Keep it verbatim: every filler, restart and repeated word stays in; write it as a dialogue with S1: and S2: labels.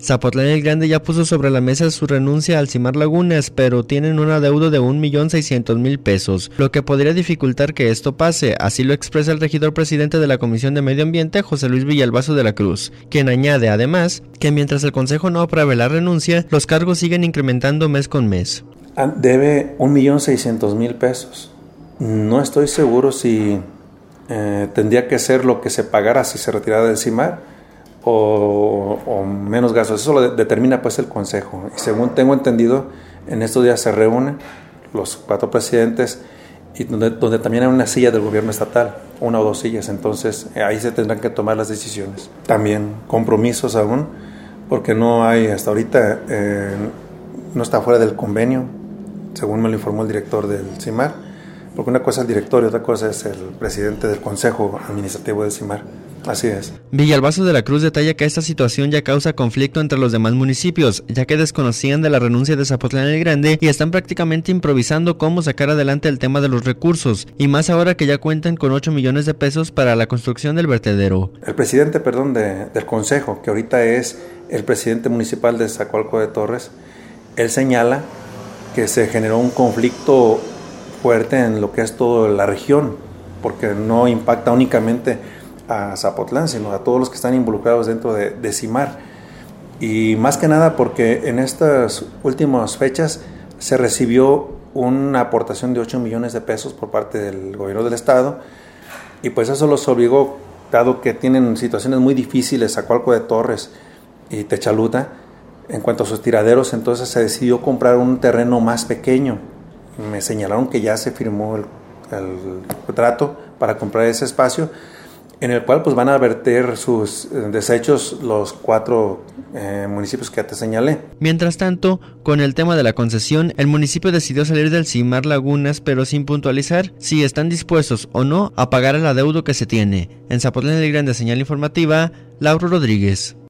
S1: Zapotlán el Grande ya puso sobre la mesa su renuncia al Cimar Lagunas, pero tienen un adeudo de un millón seiscientos mil pesos, lo que podría dificultar que esto pase, así lo expresa el regidor presidente de la Comisión de Medio Ambiente, José Luis Villalbazo de la Cruz, quien añade además que mientras el Consejo no apruebe la renuncia, los cargos siguen incrementando mes con mes.
S2: Debe un millón seiscientos mil pesos. No estoy seguro si eh, tendría que ser lo que se pagara si se retirara del Cimar, O, o menos gastos. Eso lo de, determina pues el Consejo, y según tengo entendido, en estos días se reúnen los cuatro presidentes y donde, donde también hay una silla del gobierno estatal, una o dos sillas, entonces ahí se tendrán que tomar las decisiones. También compromisos aún, porque no hay hasta ahorita, eh, no está fuera del convenio, según me lo informó el director del Cimar, porque una cosa es el director y otra cosa es el presidente del Consejo Administrativo del Cimar. Así es.
S1: Villalbazo de la Cruz detalla que esta situación ya causa conflicto entre los demás municipios, ya que desconocían de la renuncia de Zapotlán el Grande y están prácticamente improvisando cómo sacar adelante el tema de los recursos, y más ahora que ya cuentan con ocho millones de pesos para la construcción del vertedero.
S2: El presidente, perdón, de, del Consejo, que ahorita es el presidente municipal de Zacualco de Torres, él señala que se generó un conflicto fuerte en lo que es toda la región, porque no impacta únicamente a Zapotlán, sino a todos los que están involucrados dentro de, de Cimar, y más que nada porque en estas últimas fechas se recibió una aportación de ocho millones de pesos por parte del gobierno del estado, y pues eso los obligó, dado que tienen situaciones muy difíciles Zacualco de Torres y Techaluta en cuanto a sus tiraderos, entonces se decidió comprar un terreno más pequeño. Me señalaron que ya se firmó el, el trato para comprar ese espacio, en el cual pues van a verter sus desechos los cuatro eh, municipios que ya te señalé.
S1: Mientras tanto, con el tema de la concesión, el municipio decidió salir del Cimar Lagunas, pero sin puntualizar si están dispuestos o no a pagar el adeudo que se tiene. En Zapotlán el Grande, señal informativa, Lauro Rodríguez.